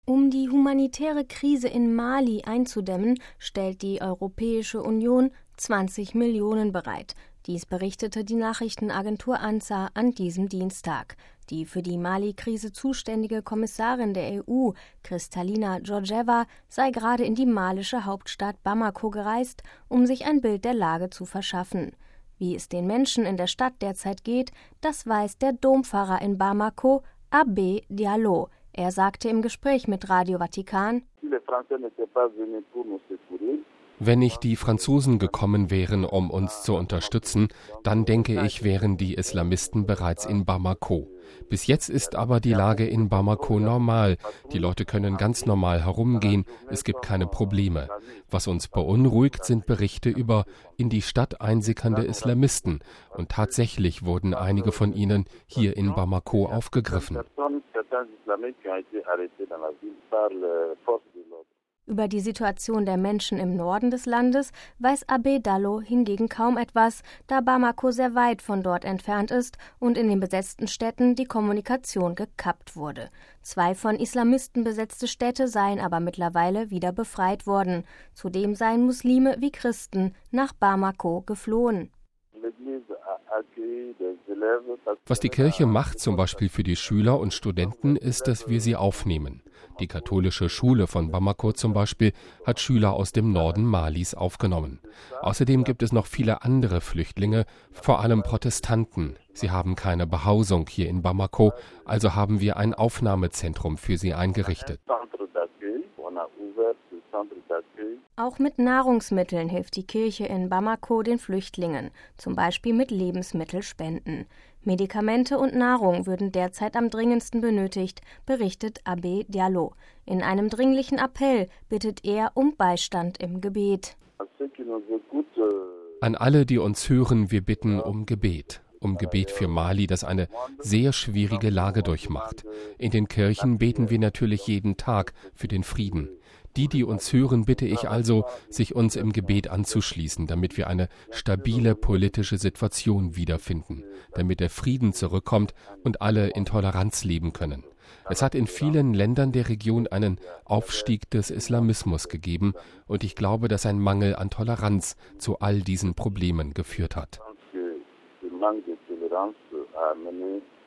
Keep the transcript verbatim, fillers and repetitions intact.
Um die humanitäre Krise in Mali einzudämmen, stellt die Europäische Union zwanzig Millionen bereit. Dies berichtete die Nachrichtenagentur ANSA an diesem Dienstag. Die für die Mali-Krise zuständige Kommissarin der E U, Kristalina Georgieva, sei gerade in die malische Hauptstadt Bamako gereist, um sich ein Bild der Lage zu verschaffen. Wie es den Menschen in der Stadt derzeit geht, das weiß der Dompfarrer in Bamako, Abbé Diallo. Er sagte im Gespräch mit Radio Vatikan: Wenn nicht die Franzosen gekommen wären, um uns zu unterstützen, dann denke ich, wären die Islamisten bereits in Bamako. Bis jetzt ist aber die Lage in Bamako normal. Die Leute können ganz normal herumgehen, es gibt keine Probleme. Was uns beunruhigt, sind Berichte über in die Stadt einsickernde Islamisten. Und tatsächlich wurden einige von ihnen hier in Bamako aufgegriffen. Über die Situation der Menschen im Norden des Landes weiß Abbé Diallo hingegen kaum etwas, da Bamako sehr weit von dort entfernt ist und in den besetzten Städten die Kommunikation gekappt wurde. Zwei von Islamisten besetzte Städte seien aber mittlerweile wieder befreit worden. Zudem seien Muslime wie Christen nach Bamako geflohen. Was die Kirche macht, zum Beispiel für die Schüler und Studenten, ist, dass wir sie aufnehmen. Die katholische Schule von Bamako zum Beispiel hat Schüler aus dem Norden Malis aufgenommen. Außerdem gibt es noch viele andere Flüchtlinge, vor allem Protestanten. Sie haben keine Behausung hier in Bamako, also haben wir ein Aufnahmezentrum für sie eingerichtet. Auch mit Nahrungsmitteln hilft die Kirche in Bamako den Flüchtlingen, zum Beispiel mit Lebensmittelspenden. Medikamente und Nahrung würden derzeit am dringendsten benötigt, berichtet Abbé Diallo. In einem dringlichen Appell bittet er um Beistand im Gebet. An alle, die uns hören, wir bitten um Gebet. Um Gebet für Mali, das eine sehr schwierige Lage durchmacht. In den Kirchen beten wir natürlich jeden Tag für den Frieden. Die, die uns hören, bitte ich also, sich uns im Gebet anzuschließen, damit wir eine stabile politische Situation wiederfinden, damit der Frieden zurückkommt und alle in Toleranz leben können. Es hat in vielen Ländern der Region einen Aufstieg des Islamismus gegeben und ich glaube, dass ein Mangel an Toleranz zu all diesen Problemen geführt hat.